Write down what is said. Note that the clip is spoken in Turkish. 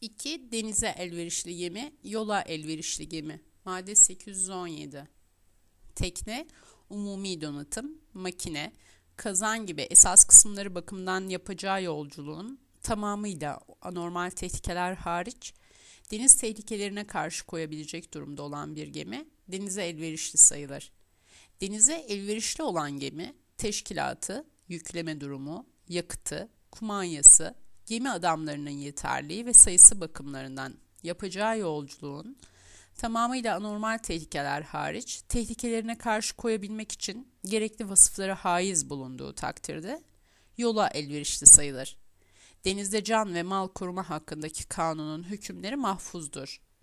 2. Denize elverişli gemi, yola elverişli gemi. Madde 817. Tekne, umumi donatım, makine, kazan gibi esas kısımları bakımından yapacağı yolculuğun tamamıyla anormal tehlikeler hariç deniz tehlikelerine karşı koyabilecek durumda olan bir gemi denize elverişli sayılır. Denize elverişli olan gemi, teşkilatı, yükleme durumu, yakıtı, kumanyası, gemi adamlarının yeterliği ve sayısı bakımlarından yapacağı yolculuğun tamamıyla anormal tehlikeler hariç tehlikelerine karşı koyabilmek için gerekli vasıflara haiz bulunduğu takdirde yola elverişli sayılır. Denizde can ve mal koruma hakkındaki kanunun hükümleri mahfuzdur.